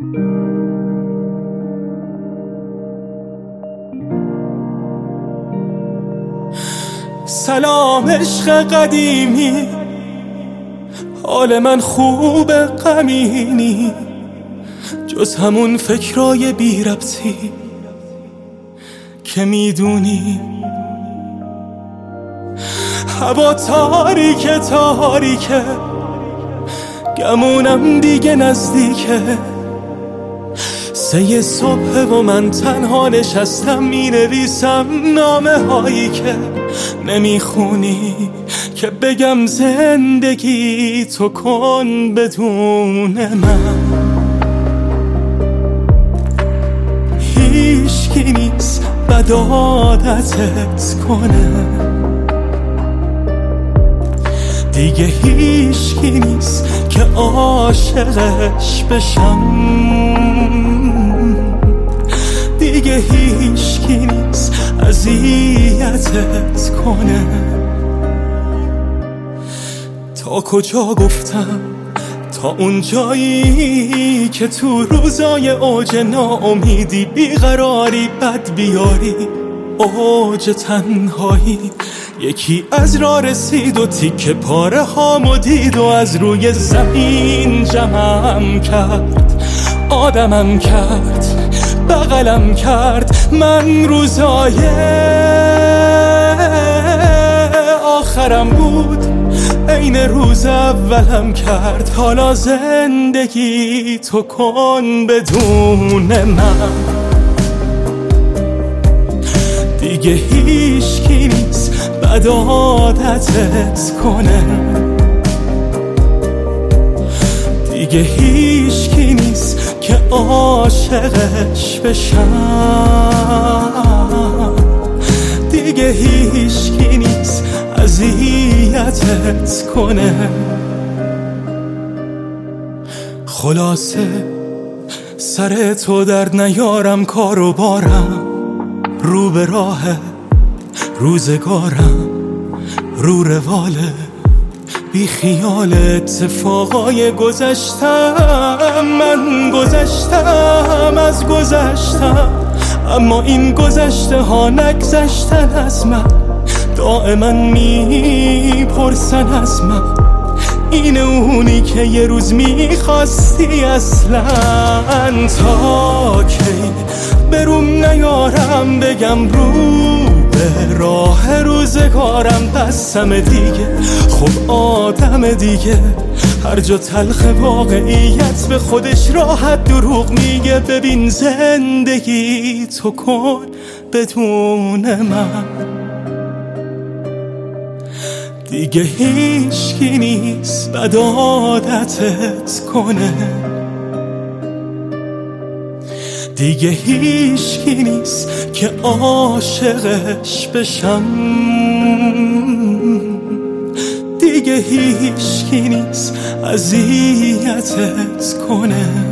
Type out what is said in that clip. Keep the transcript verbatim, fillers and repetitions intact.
سلام عشق قدیمی، حال من خوبه غمینی، جز همون فکرای بی ربطی که میدونی. هوا تاریکه تاریکه، گمونم دیگه نزدیکه، سه صبح و من تنها نشستم مینویسم نامه هایی که نمیخونی، که بگم زندگی تو کن بدون من. هیچکی نیست بد عادتت کنه، دیگه هیچکی نیست که عاشقش بشم، دیگه هیچکی نیست اذیتت کنه. تا کجا گفتم؟ تا اون جایی که تو روزای اوج ناامیدی بیقراری بد بیاری، اوج تنهایی، یکی از راه رسید و تیکه پاره هامو دید و از روی زمین جمعم کرد، آدمم کرد، بغلم کرد. من روزای آخرم بود، عین روز اولم کرد. حالا زندگی تو کن بدون من، دیگه هیچکی نیست بد عادتت کنه، دیگه هیچکی نیست که عاشقش بشم، دیگه هیچکی نیست اذیتت کنه. خلاصه سر تو درد نیارم، کار و بارم رو به راه روزگارم، رو رواله بی خیال اتفاقای گذشتم. من گذشتم از گذشتم، اما این گذشته ها نگذشتن از من. دائما میپرسن از من، این اونی که یه روز میخواستی اصلا؟ تا کی بروم نیارم بگم رو به راه روزگارم بسم دیگه. خب آدم دیگه هر جا تلخ واقعیت به خودش راحت دروغ میگه. ببین زندگی تو کن بدون من، دیگه هیچکی نیست بد عادتت کنه، دیگه هیچکی نیست که عاشقش بشم، دیگه هیچکی نیست اذیتت کنه.